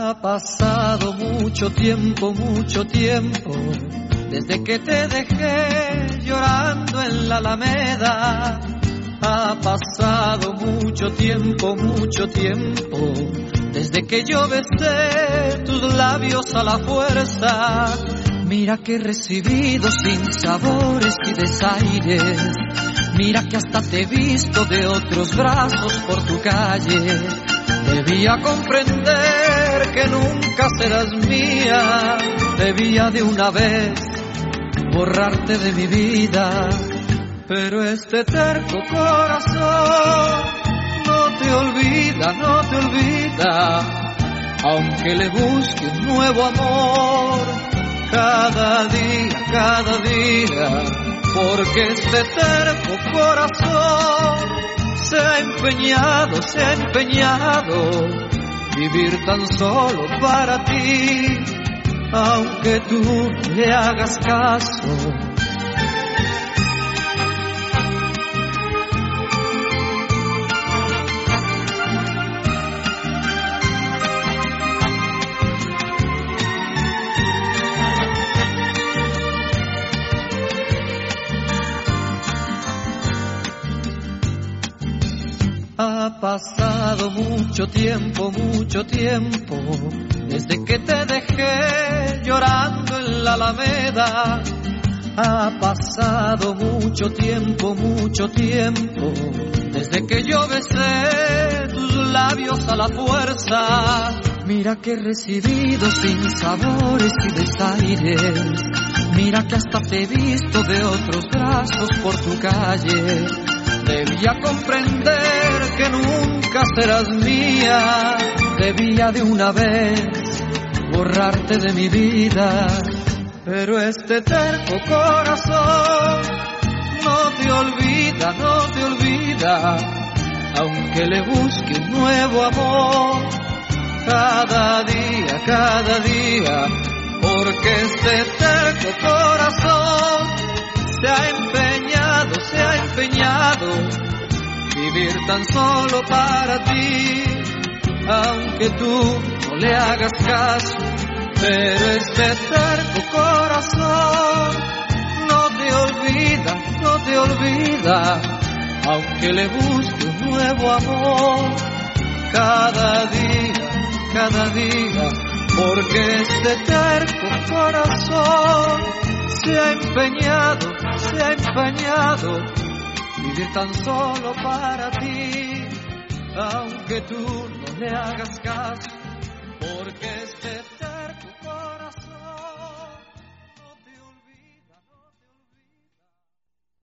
Ha pasado mucho tiempo, desde que te dejé llorando en la Alameda. Ha pasado mucho tiempo, desde que yo besé tus labios a la fuerza. Mira que he recibido sinsabores y desaires. Mira que hasta te he visto de otros brazos por tu calle. Debía comprender que nunca serás mía. Debía de una vez borrarte de mi vida. Pero este terco corazón no te olvida, aunque le busque un nuevo amor cada día, porque este terco corazón se ha empeñado vivir tan solo para ti, aunque tú le hagas caso. Ha pasado mucho tiempo, desde que te dejé llorando en la Alameda. Ha pasado mucho tiempo, desde que yo besé tus labios a la fuerza. Mira que he recibido sinsabores y desaires. Mira que hasta te he visto de otros brazos por tu calle. Debía comprender que nunca serás mía. Debía de una vez borrarte de mi vida. Pero este terco corazón no te olvida, aunque le busque un nuevo amor cada día, porque este terco corazón se ha empeñado vivir tan solo para ti, aunque tú no le hagas caso. Pero este terco corazón no te olvida, aunque le busque un nuevo amor cada día, porque este terco corazón se ha empeñado vivir tan solo para ti, aunque tú no le hagas caso, porque este